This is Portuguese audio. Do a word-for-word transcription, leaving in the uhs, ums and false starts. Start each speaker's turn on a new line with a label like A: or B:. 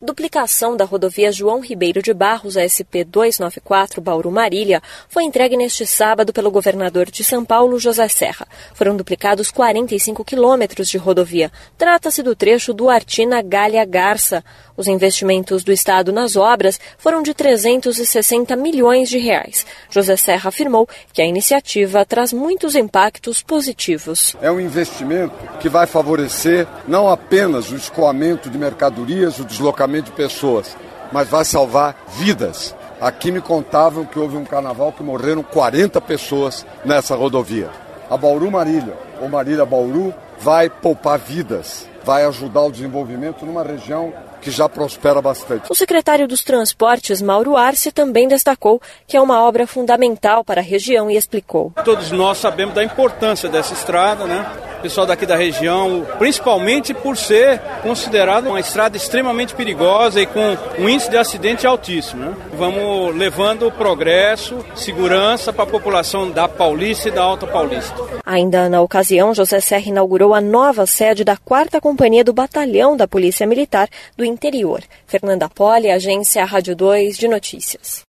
A: Duplicação da rodovia João Ribeiro de Barros, a S P duzentos e noventa e quatro Bauru-Marília, foi entregue neste sábado pelo governador de São Paulo, José Serra. Foram duplicados quarenta e cinco quilômetros de rodovia. Trata-se do trecho Duartina-Galha-Garça. Os investimentos do Estado nas obras foram de trezentos e sessenta milhões de reais. José Serra afirmou que a iniciativa traz muitos impactos positivos.
B: É um investimento que vai favorecer não apenas o escoamento de mercadorias, o deslocamento de pessoas, mas vai salvar vidas. Aqui me contavam que houve um carnaval que morreram quarenta pessoas nessa rodovia. A Bauru-Marília, ou Marília-Bauru, vai poupar vidas, vai ajudar o desenvolvimento numa região que já prospera bastante.
A: O secretário dos Transportes, Mauro Arce, também destacou que é uma obra fundamental para a região e explicou.
C: Todos nós sabemos da importância dessa estrada, né? O pessoal daqui da região, principalmente por ser considerada uma estrada extremamente perigosa e com um índice de acidente altíssimo, né? Vamos levando progresso, segurança para a população da Paulista e da Alta Paulista.
A: Ainda na ocasião, José Serra inaugurou a nova sede da quarta Companhia do Batalhão da Polícia Militar do Interior. Fernanda Poli, Agência Rádio dois de Notícias.